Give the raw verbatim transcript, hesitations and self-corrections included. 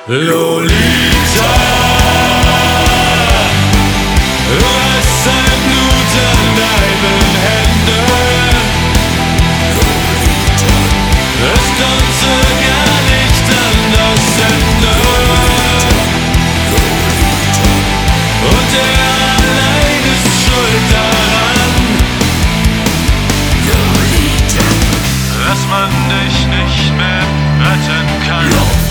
Lolita, du hast ein Blut an deinen Händen. Lolita, es konnte gar nicht anders enden. Lolita, und er allein ist schuld daran, Lolita, dass man dich nicht mehr retten kann.